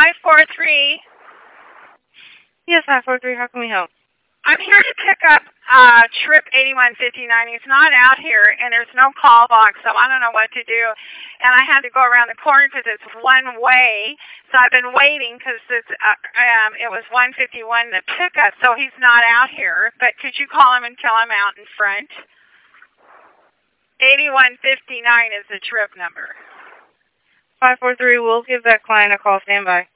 543. Yes, 543. How can we help? I'm here to pick up trip 8159. He's not out here, and there's no call box, so I don't know what to do. And I had to go around the corner because it's one way. So I've been waiting because it was 151 to pick up, so he's not out here. But could you call him until I'm out in front? 8159 is the trip number. 543. We'll give that client a call. Stand by.